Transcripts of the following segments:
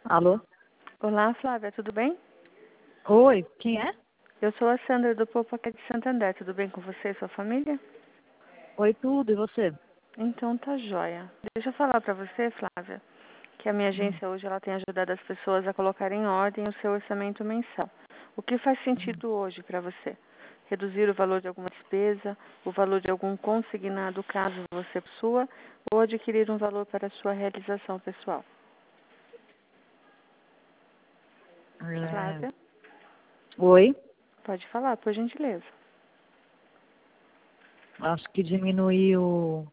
Alô? Olá, Flávia, tudo bem? Oi, quem é? Eu sou a Sandra do Povo aqui de Santander. Tudo bem com você e sua família? Oi, tudo, e você? Então tá joia. Deixa eu falar pra você, Flávia, que a minha Hum, agência hoje ela tem ajudado as pessoas a colocar em ordem o seu orçamento mensal. O que faz hum. sentido hoje para você? Reduzir o valor de alguma despesa, o valor de algum consignado caso você possua, ou adquirir um valor para a sua realização pessoal? É, Flávia, Oi, pode falar, por gentileza. acho que diminuiu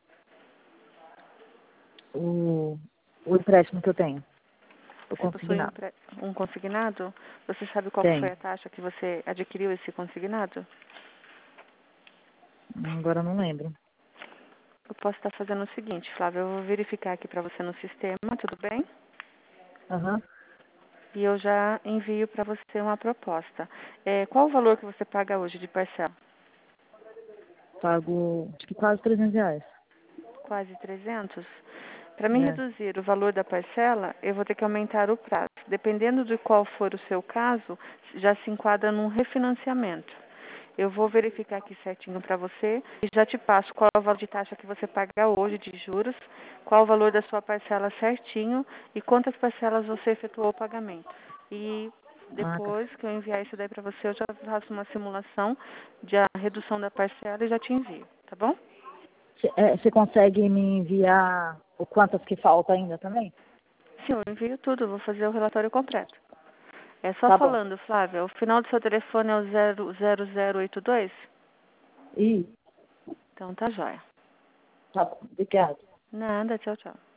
o, o empréstimo que eu tenho, o Você possui consignado. um consignado? Você sabe qual que foi Tem. a taxa que você adquiriu esse consignado? Agora eu não lembro. Eu posso estar fazendo o seguinte, Flávia, eu vou verificar aqui para você no sistema, tudo bem? Aham. E eu já envio para você uma proposta. Qual o valor que você paga hoje de parcela? Pago, acho que quase R$ 300. Quase 300. Para me É. reduzir o valor da parcela, eu vou ter que aumentar o prazo. Dependendo de qual for o seu caso, já se enquadra num refinanciamento. Eu vou verificar aqui certinho para você e já te passo qual é o valor de taxa que você paga hoje de juros, qual o valor da sua parcela certinho e quantas parcelas você efetuou o pagamento. E Ah, tá. depois que eu enviar isso daí para você, eu já faço uma simulação de a redução da parcela e já te envio, tá bom? Você consegue me enviar o quantas que falta ainda também? Sim, eu envio tudo, eu vou fazer o relatório completo. É só Tá bom. falando, Flávia, o final do seu telefone é o 00082? E Então tá jóia. tá bom. Obrigada. Nada, tchau, tchau.